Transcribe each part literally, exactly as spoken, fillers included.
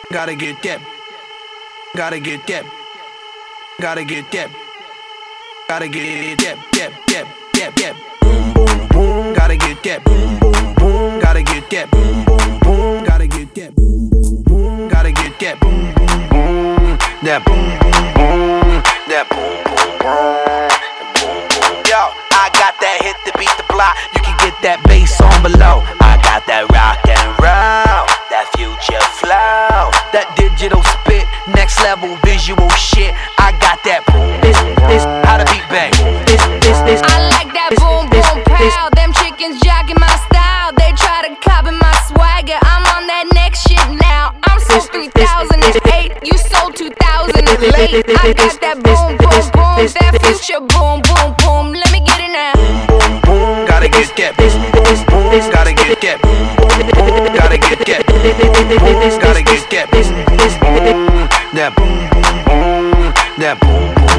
Gotta get that. Gotta get that. Gotta get that. Gotta get that. That. That. That. That. Boom boom boom. Gotta get that. Boom boom boom. Gotta get that. Boom boom boom. Gotta get that. Boom boom boom. Gotta get that. Boom boom boom. That boom boom boom. That boom boom boom. Boom boom. Yo, I got that hit to beat the block. You can get that bass on below. I got that rock and roll. That future flow, that digital spit, next level visual shit. I got that boom, this, this, how to beat bang. This, this, this. I like that boom, boom, pow. Them chickens jocking my style. They try to copy my swagger. I'm on that next shit now. I'm so three thousand eight, you sold two thousand late. I got that boom, boom, boom, that future boom, boom, boom. Let me get it now. Boom, boom, boom. Gotta get that. Boom, boom, boom. Gotta get that. Boom, boom, boom. Gotta get that. Gotta get that boom, boom, boom. That boom, boom, boom. That boom, boom,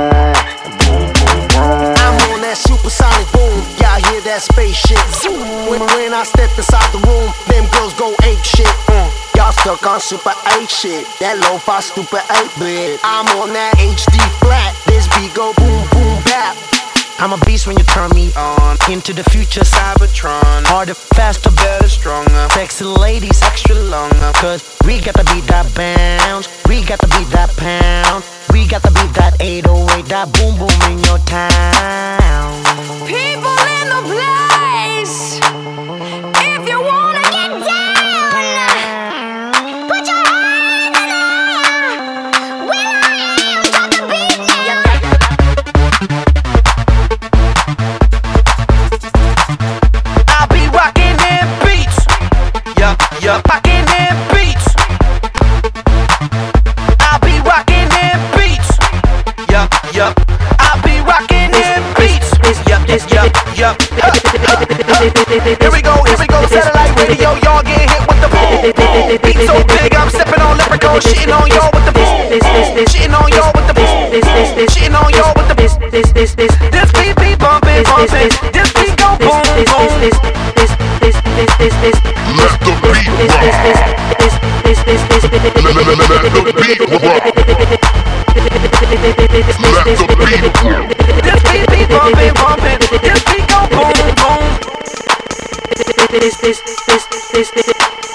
boom. I'm on that supersonic boom. Y'all hear that spaceship zoom. When, when I step inside the room, them girls go ape shit. Mm. Y'all stuck on super eight shit. That lo-fi stupid eight bit. I'm on that H D flat. This beat go boom, boom, bap. I'm a beast when you turn me on. Into the future, Cybertron. Harder, faster, better, stronger. Sexy ladies, extra longer. Cause we got to beat that bounce. We got to beat that pound. We got to beat that eight oh eight. That boom boom in your town. People in the place, if you wanna get down, put your hands in the air. Will I am, drop the beat now. I'll be rocking them beats. Yup, yup, rocking them beats. I'll be rocking them beats. Yup, yup, I'll be rocking them beats. Yup, yup, yup. Huh, huh, huh. Here we go, here we go, satellite radio. Y'all get hit with the boom, boom. Beat so big, I'm stepping on leprechaun, shitting on y'all with the boom, boom. Shitting on y'all with the boom, boom. Shitting on y'all with the boom. This beat be bumping, bumping. This beat go boom, boom. Let the beat rock. Let the beat rock. Let the beat rock. This beat be bumping, bumping. This beat go boom, boom. This, this, this, this, this.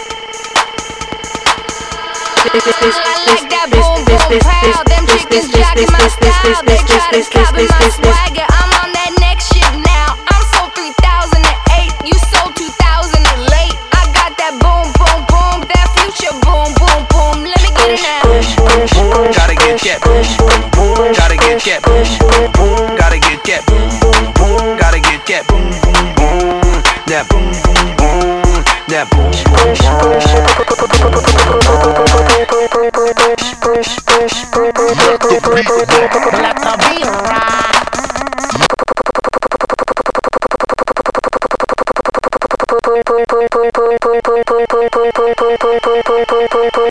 I like that boom, boom, pow. Them chickens jocking my style. They try to copy my swagger. I'm on that next shit now. I'm sold three thousand eight, you sold two thousand late. I got that boom, boom, boom, that future boom, boom, boom. Let me get it now. Gotta get that. Gotta get that. Gotta get that. Gotta get that. That boom, boom, boom. That boom, boom, boom. Let the beat rock. Let the